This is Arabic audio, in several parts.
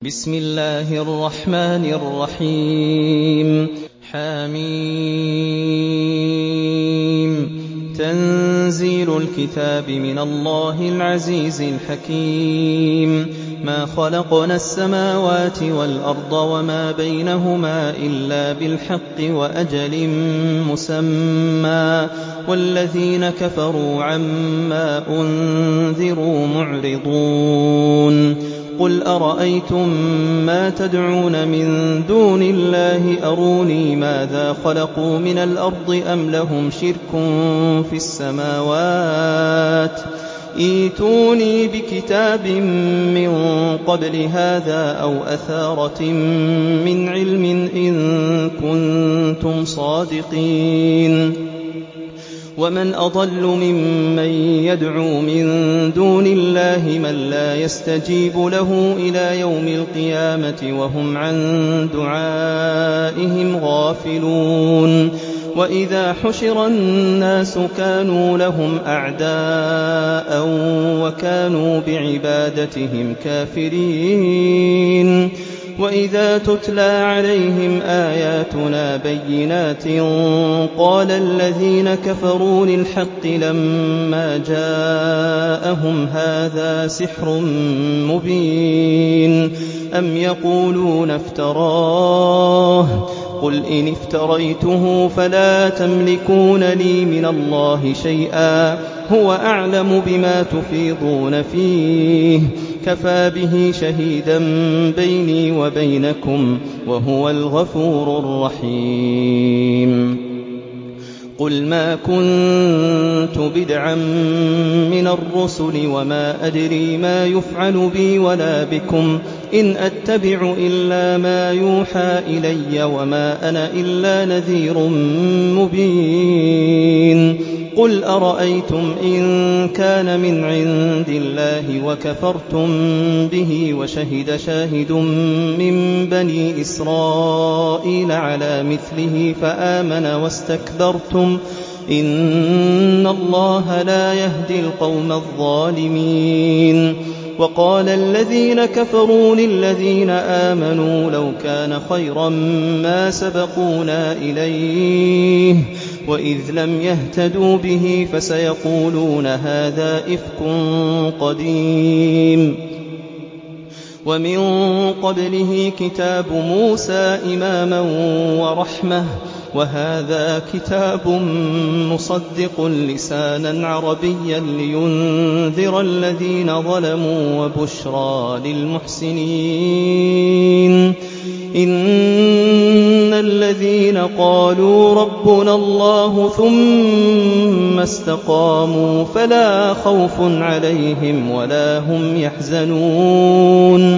بسم الله الرحمن الرحيم حميم تنزيل الكتاب من الله العزيز الحكيم ما خلقنا السماوات والأرض وما بينهما إلا بالحق وأجل مسمى والذين كفروا عما أنذروا معرضون قل أرأيتم ما تدعون من دون الله أروني ماذا خلقوا من الأرض أم لهم شرك في السماوات ائتوني بكتاب من قبل هذا أو أثارة من علم إن كنتم صادقين ومن أضل ممن يدعو من دون الله من لا يستجيب له إلى يوم القيامة وهم عن دعائهم غافلون وإذا حشر الناس كانوا لهم أعداء وكانوا بعبادتهم كافرين وإذا تتلى عليهم آياتنا بينات قال الذين كفروا للحق لما جاءهم هذا سحر مبين أم يقولون افتراه قل إن افتريته فلا تملكون لي من الله شيئا هو أعلم بما تفيضون فيه كفى به شهيدا بيني وبينكم وهو الغفور الرحيم قل ما كنت بدعا من الرسل وما أدري ما يفعل بي ولا بكم إن أتبع إلا ما يوحى إلي وما أنا إلا نذير مبين قل أرأيتم إن كان من عند الله وكفرتم به وشهد شاهد من بني إسرائيل على مثله فآمن واستكبرتم إن الله لا يهدي القوم الظالمين وقال الذين كفروا للذين آمنوا لو كان خيرا ما سبقونا إليه وإذ لم يهتدوا به فسيقولون هذا إفك قديم ومن قبله كتاب موسى إماما ورحمة وهذا كتاب مصدق لسانا عربيا لينذر الذين ظلموا وبشرى للمحسنين إن الذين قالوا ربنا الله ثم استقاموا فلا خوف عليهم ولا هم يحزنون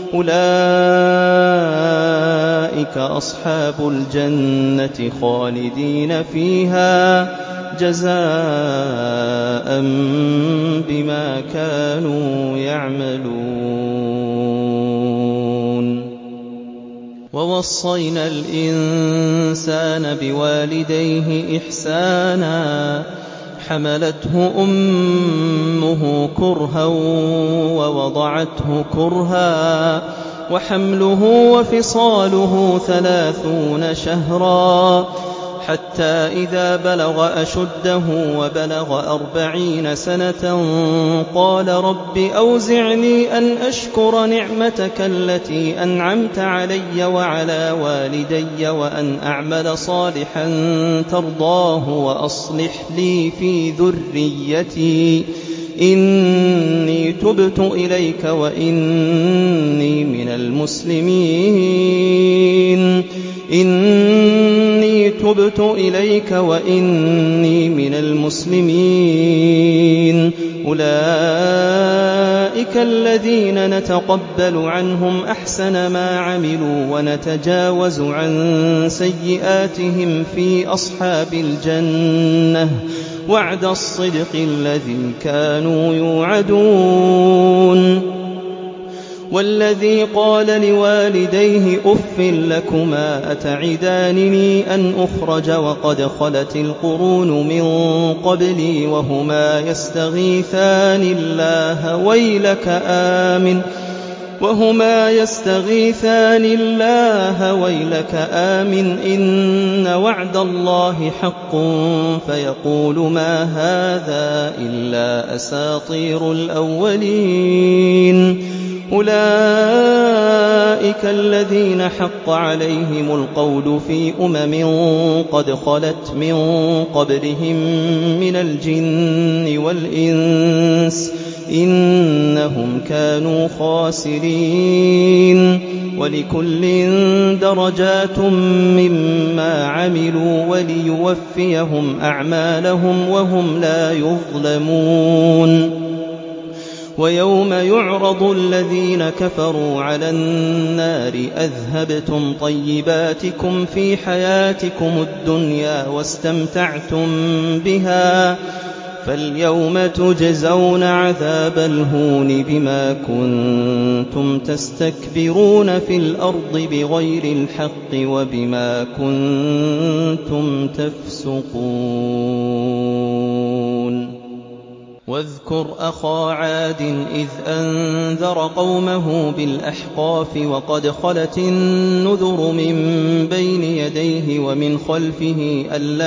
أولئك أصحاب الجنة خالدين فيها جزاء بما كانوا يعملون ووصينا الإنسان بوالديه إحسانا حملته أمه كرها ووضعته كرها وحمله وفصاله 30 شهرا حتى إذا بلغ أشده وبلغ 40 سنة قال رب أوزعني أن أشكر نعمتك التي أنعمت علي وعلى والدي وأن أعمل صالحا ترضاه وأصلح لي في ذريتي إني تبت إليك وإني من المسلمين أولئك الذين نتقبل عنهم أحسن ما عملوا ونتجاوز عن سيئاتهم في أصحاب الجنة وعد الصدق الذي كانوا يوعدون والذي قال لوالديه أف لكما أتعدانني أن أخرج وقد خلت القرون من قبلي وهما يستغيثان الله وهما يستغيثان الله ويلك آمن إن وعد الله حق فيقول ما هذا إلا أساطير الأولين أولئك الذين حق عليهم القول في قد خلت من قبلهم من الجن والإنس إنهم كانوا خاسرين ولكل درجات مما عملوا وليوفيهم أعمالهم وهم لا يظلمون ويوم يعرض الذين كفروا على النار أذهبتم طيباتكم في حياتكم الدنيا واستمتعتم بها فاليوم تجزون عذاب الهون بما كنتم تستكبرون في الأرض بغير الحق وبما كنتم تفسقون واذكر أخا عاد إذ أنذر قومه بالأحقاف وقد خلت النذر من بين يديه ومن خلفه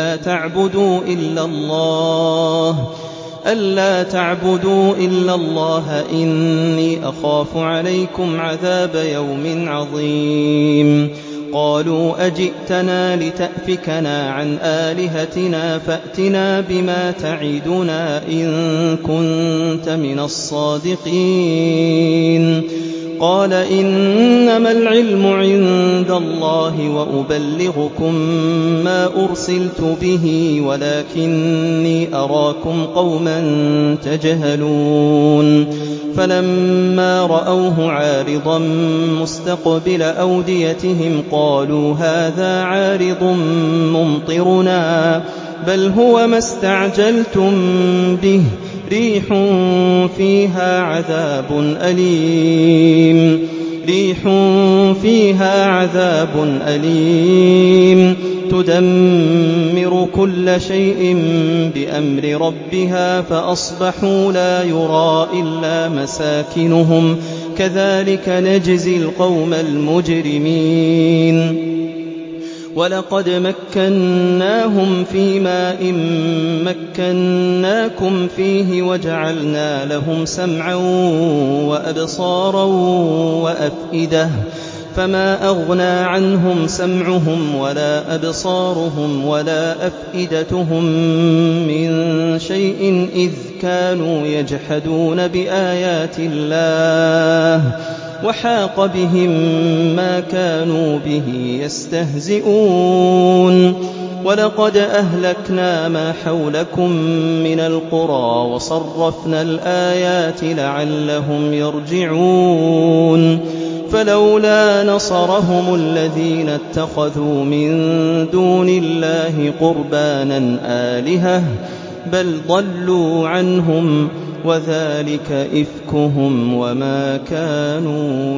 ألا تعبدوا إلا الله إني أخاف عليكم عذاب يوم عظيم قالوا أجئتنا لتأفكنا عن آلهتنا فأتنا بما تعدنا إن كنت من الصادقين قال إنما العلم عند الله وأبلغكم ما أرسلت به ولكني أراكم قوما تجهلون فلما رأوه عارضا مستقبل أوديتهم قالوا هذا عارض ممطرنا بل هو ما استعجلتم به ريح فيها عذاب أليم تدمر كل شيء بأمر ربها فأصبحوا لا يرى إلا مساكنهم كذلك نجزي القوم المجرمين ولقد مكناهم في ماء مكناكم فيه وجعلنا لهم سمعا وأبصارا وأفئدة فما أغنى عنهم سمعهم ولا أبصارهم ولا أفئدتهم من شيء إذ كانوا يجحدون بآيات الله وحاق بهم ما كانوا به يستهزئون ولقد أهلكنا ما حولكم من القرى وصرفنا الآيات لعلهم يرجعون فلولا نصرهم الذين اتخذوا من دون الله قربانا آلهة بل ضلوا عنهم وذلك إفكهم وما كانوا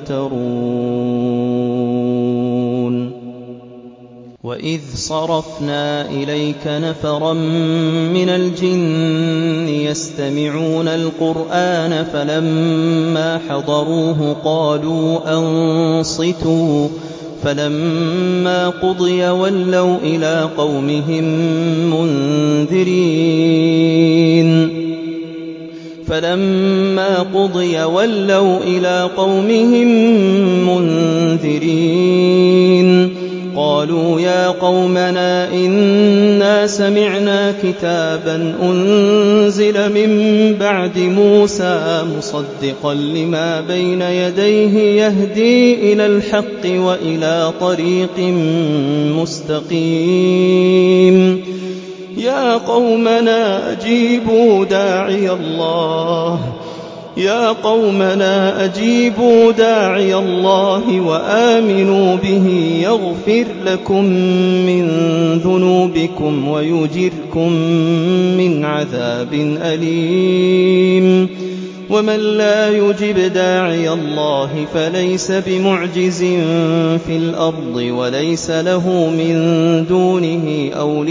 يفترون وإذ صرفنا إليك نفرا من الجن يستمعون القرآن فلما حضروه قالوا أنصتوا فلما قضي ولوا إلى قومهم منذرين قالوا يا قومنا إنا سمعنا كتابا أنزل من بعد موسى مصدقا لما بين يديه يهدي إلى الحق وإلى طريق مستقيم يا قومنا أجيبوا داعي الله وآمنوا به يغفر لكم من ذنوبكم ويجركم من عذاب أليم ومن لا يجب داعي الله فليس بمعجز في الأرض وليس له من دونه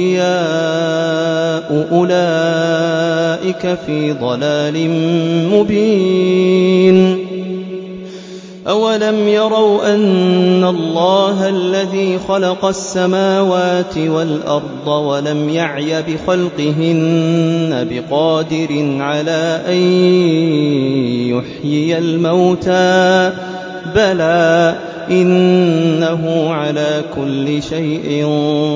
أولياء أولئك في ضلال مبين أولم يروا أن الله الذي خلق السماوات والأرض ولم يعي بخلقهن بقادر على أن يحيي الموتى بلى إنه على كل شيء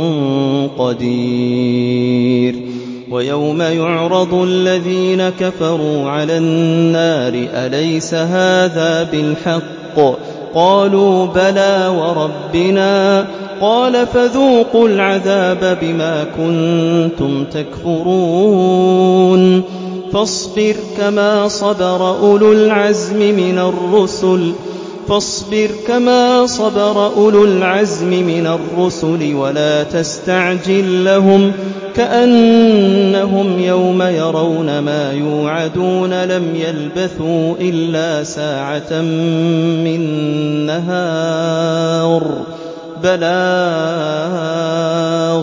قدير ويوم يعرض الذين كفروا على النار أليس هذا بالحق قالوا بلى وربنا قال فذوقوا العذاب بما كنتم تكفرون فاصبر كما صبر أولو العزم من الرسل ولا تستعجل لهم كأنهم يوم يرون ما يوعدون لم يلبثوا إلا ساعة من نهار بلاغ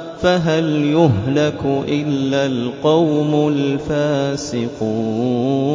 فهل يهلك إلا القوم الفاسقون